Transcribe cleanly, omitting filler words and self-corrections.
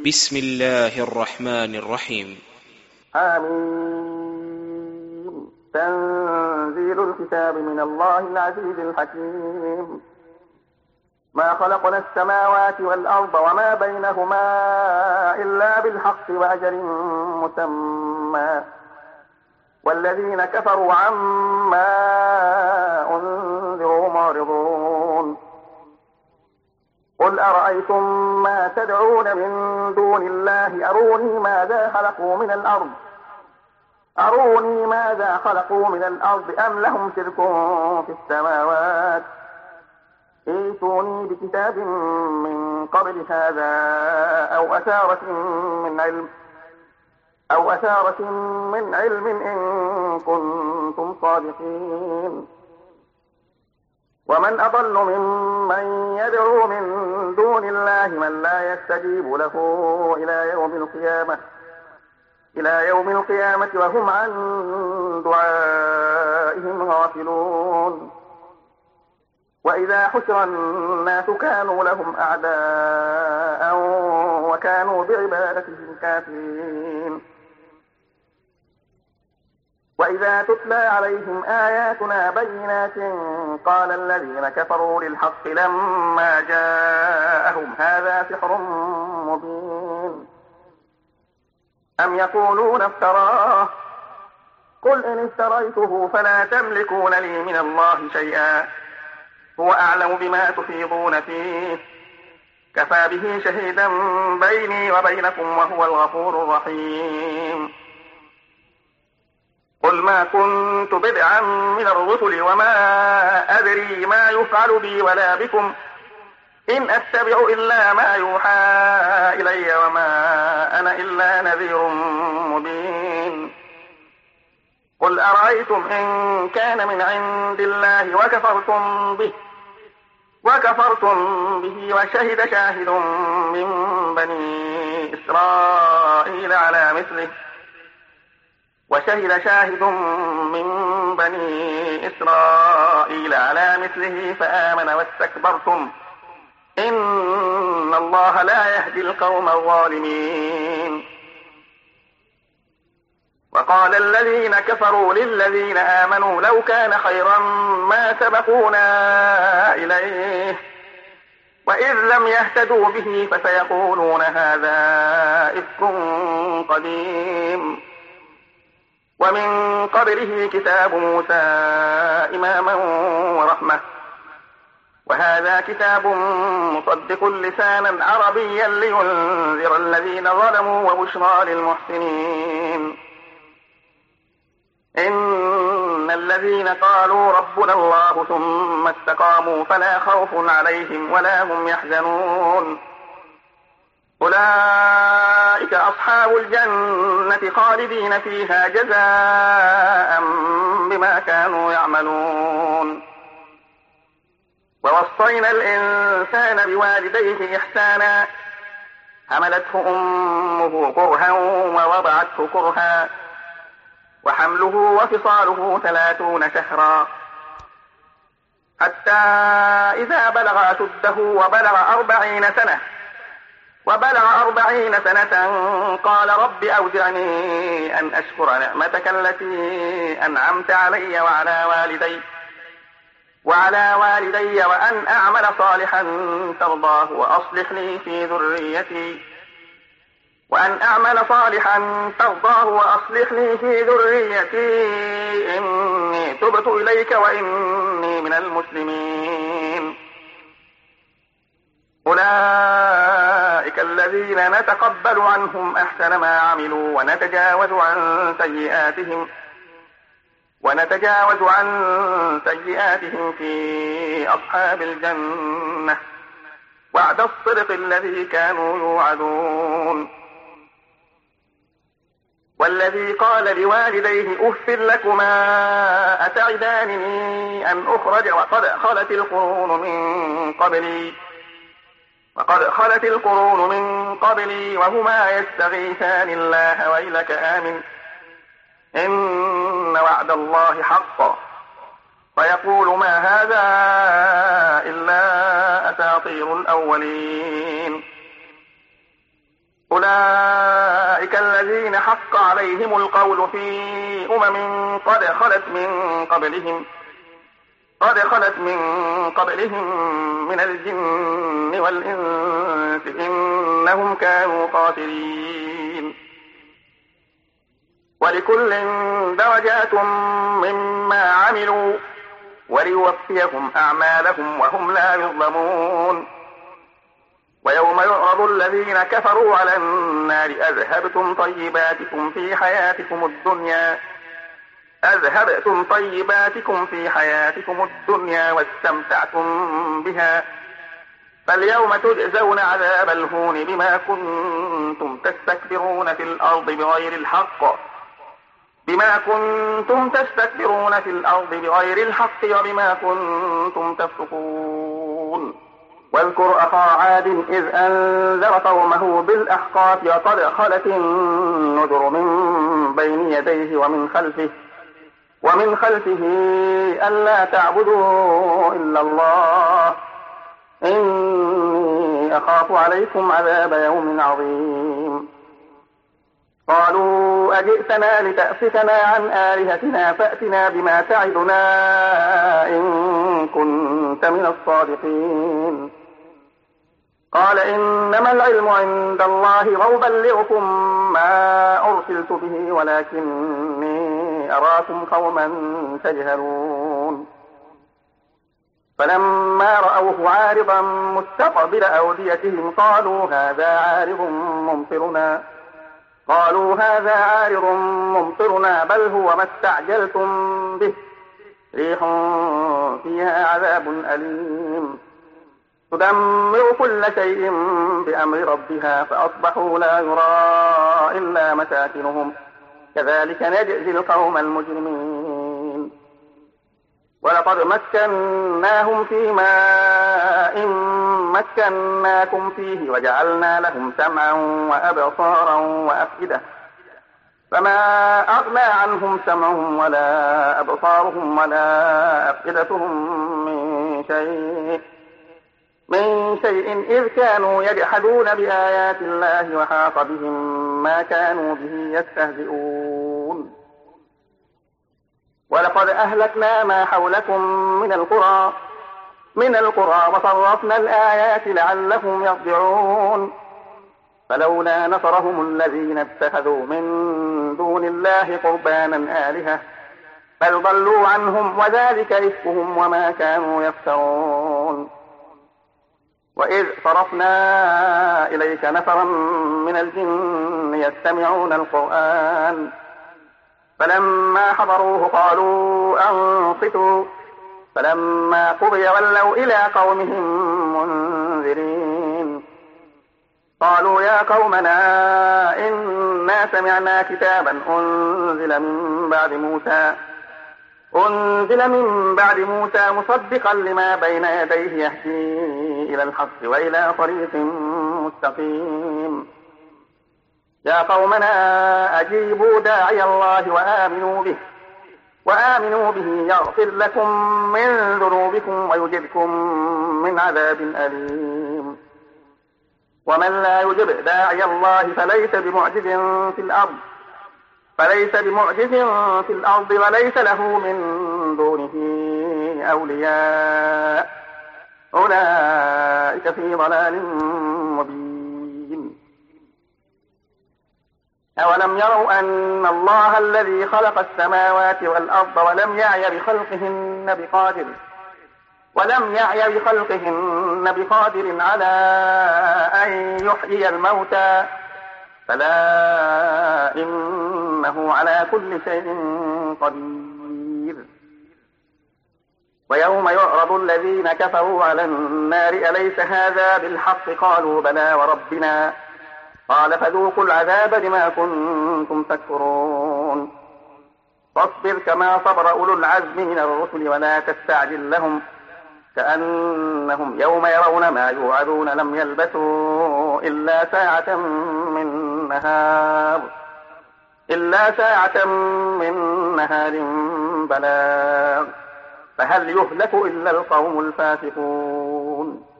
بسم الله الرحمن الرحيم. آمين. تنزيل الكتاب من الله العزيز الحكيم. ما خلقنا السماوات والأرض وما بينهما إلا بالحق وأجل مسمى، والذين كفروا عما أنذروا معرضون. قل أرأيتم ما تدعون من دون الله أروني ماذا خلقوا من الأرض أم لهم شرك في السماوات، ائتوني بكتاب من قبل هذا أو أثارة من علم إن كنتم صادقين. ومن أضل ممن يدعو من دون الله من لا يستجيب له إلى يوم القيامة وهم عن دعائهم غافلون. وإذا حشر الناس كانوا لهم أعداء وكانوا بعبادتهم كافرين. وإذا تتلى عليهم آياتنا بينات قال الذين كفروا للحق لما جاءهم هذا سحر مبين. أم يقولون افتراه، قل إن افتريته فلا تملكون لي من الله شيئا، هو أعلم بما تفيضون فيه، كفى به شهيدا بيني وبينكم وهو الغفور الرحيم. قل ما كنت بدعا من الرسل وما أدري ما يفعل بي ولا بكم، إن أتبع إلا ما يوحى إلي وما أنا إلا نذير مبين. قل أرأيتم إن كان من عند الله وكفرتم به وشهد شاهد من بني إسرائيل على مثله فآمن واستكبرتم إن الله لا يهدي القوم الظالمين. وقال الذين كفروا للذين آمنوا لو كان خيرا ما سبقونا إليه، وإذ لم يهتدوا به فسيقولون هذا إفك قديم. ومن قبله كتاب موسى إماما ورحمة، وهذا كتاب مصدق لسانا عربيا لينذر الذين ظلموا وبشرى للمحسنين. إن الذين قالوا ربنا الله ثم استقاموا فلا خوف عليهم ولا هم يحزنون، أولئك أصحاب الجنة خالدين فيها جزاء بما كانوا يعملون. ووصينا الإنسان بوالديه إحسانا، حملته أمه كرها ووضعته كرها، وحمله وفصاله 30 شهرا، حتى إذا بلغ أشده وبلغ 40 سنة قال رب أوزعني أن أشكر نعمتك التي أنعمت علي وعلى والدي وأن أعمل صالحا ترضاه وأصلح لي في ذريتي إني تبت إليك وإني من المسلمين. أولئك الذين نتقبل عنهم أحسن ما عملوا ونتجاوز عن سيئاتهم في أصحاب الجنة، وعد الصدق الذي كانوا يوعدون. والذي قال لوالديه أف لكما أتعدانني أن أخرج وقد خلت القرون من قبلي وهما يستغيثان الله ويلك آمن إن وعد الله حق، فيقول ما هذا إلا أساطير الأولين. أولئك الذين حق عليهم القول في قد خلت من قبلهم من الجن والإنس إنهم كانوا خاسرين. ولكل درجات مما عملوا وليوفيهم أعمالهم وهم لا يظلمون. ويوم يعرض الذين كفروا على النار أذهبتم طيباتكم في حياتكم الدنيا واستمتعتم بها فاليوم تجزون عذاب الهون بما كنتم تستكبرون في الأرض بغير الحق وبما كنتم تفسقون. واذكر أخا عاد إذ أنذر قومه بالأحقاف وقد خلت النذر من بين يديه ومن خلفه ألا تعبدوا إلا الله إني أخاف عليكم عذاب يوم عظيم. قالوا أجئتنا لتأفكنا عن آلهتنا فأتنا بما تعدنا إن كنت من الصادقين. قال إنما العلم عند الله وأبلغكم ما أرسلت به ولكني أراكم قوما تجهلون. فلما رأوه عارضا مستقبل أوديتهم قالوا هذا عارض ممطرنا بل هو ما استعجلتم به ريح فيها عذاب أليم تدمر كل شيء بأمر ربها فأصبحوا لا يرى إلا مساكنهم كذلك نجزي القوم المجرمين. ولقد مكناهم في ماء مكناكم فيه وجعلنا لهم سمعا وأبصارا وأفئدة فما أغنى عنهم سمعهم ولا أبصارهم ولا أفئدتهم من شيء إذ كانوا يجحدون بآيات الله وحاق بهم ما كانوا به يستهزئون. ولقد أهلكنا ما حولكم من القرى وصرفنا الآيات لعلهم يرجعون. فلولا نصرهم الذين اتخذوا من دون الله قربانا آلهة بل ضلوا عنهم وذلك إفكهم وما كانوا يفترون. وإذ صرفنا إليك نفرا من الجن يستمعون القرآن فلما حضروه قالوا أنصتوا فلما قضي ولوا إلى قومهم منذرين. قالوا يا قومنا إنا سمعنا كتابا أنزل من بعد موسى مصدقا لما بين يديه يهدي إلى الحق وإلى طريق مستقيم. يا قومنا أجيبوا داعي الله وآمنوا به يغفر لكم من ذنوبكم ويجركم من عذاب أليم. ومن لا يجب داعي الله فليس بمعجز في الأرض وليس له من دونه أولياء أولئك في ضلال مبين. أولم يروا أن الله الذي خلق السماوات والأرض ولم يعي بخلقهن بقادر على أن يحيي الموتى فلا إنه على كل شيء قدير. ويوم يعرض الذين كفروا على النار أليس هذا بالحق قالوا بلى وربنا قال فذوقوا العذاب بما كنتم تكفرون. فاصبر كما صبر أولو العزم من الرسل ولا تستعجل لهم كأنهم يوم يرون ما يوعدون لم يلبثوا إلا ساعة من نهار بلاغ فهل يهلك إلا القوم الفاسقون.